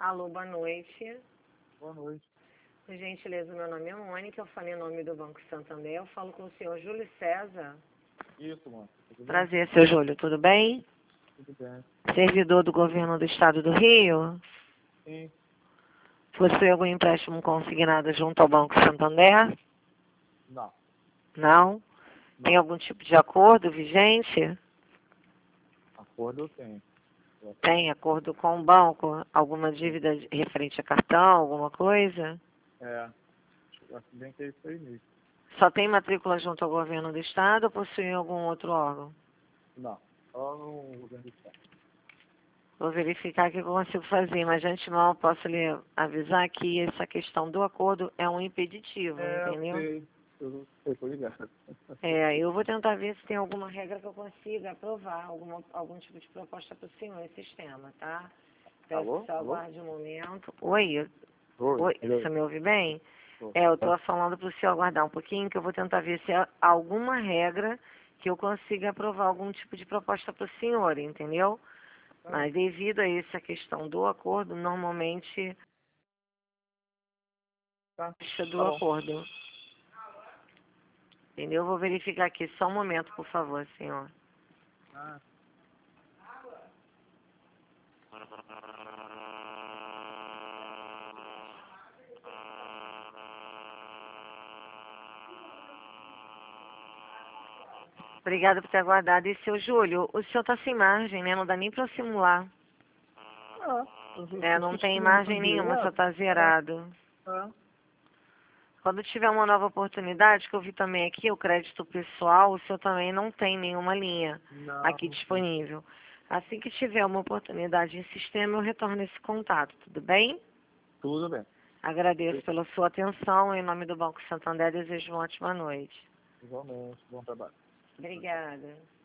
Alô, boa noite. Boa noite. Por gentileza, meu nome é Mônica, eu falei em nome do Banco Santander, eu falo com o senhor Júlio César. Isso, mano. Tudo bem? Prazer, seu Júlio, tudo bem? Tudo bem. Servidor do governo do estado do Rio? Sim. Possui algum empréstimo consignado junto ao Banco Santander? Não. Não? Tem algum tipo de acordo vigente? Acordo eu tenho. Tem acordo com o banco? Alguma dívida referente a cartão, alguma coisa? É. Acho bem que é isso aí mesmo. Só tem matrícula junto ao governo do estado ou possui algum outro órgão? Não. Só no governo do estado. Vou verificar o que eu consigo fazer, mas de antemão eu posso lhe avisar que essa questão do acordo é um impeditivo, entendeu? Eu sei, tô ligado. Eu vou tentar ver se tem alguma regra que eu consiga aprovar, algum tipo de proposta para o senhor em sistema, tá? Peço Alô? que você Alô? aguarde um momento. Oi, Oi. você me ouve bem? Oi. Eu estou falando para o senhor aguardar um pouquinho, que eu vou tentar ver se há alguma regra que eu consiga aprovar algum tipo de proposta para o senhor, entendeu? Mas devido a essa questão do acordo, normalmente Tá do bom. acordo. Entendeu? Eu vou verificar aqui, só um momento, por favor, senhor. Ah. Obrigada por ter aguardado. E, seu Júlio, o senhor está sem margem, né? Não dá nem para simular. Não tem margem nenhuma, só está zerado. Quando tiver uma nova oportunidade, que eu vi também aqui, o crédito pessoal, o senhor também não tem nenhuma linha aqui disponível. Assim que tiver uma oportunidade em sistema, eu retorno esse contato, tudo bem? Tudo bem. Agradeço pela sua atenção. Em nome do Banco Santander, desejo uma ótima noite. Igualmente. Bom trabalho. Obrigada.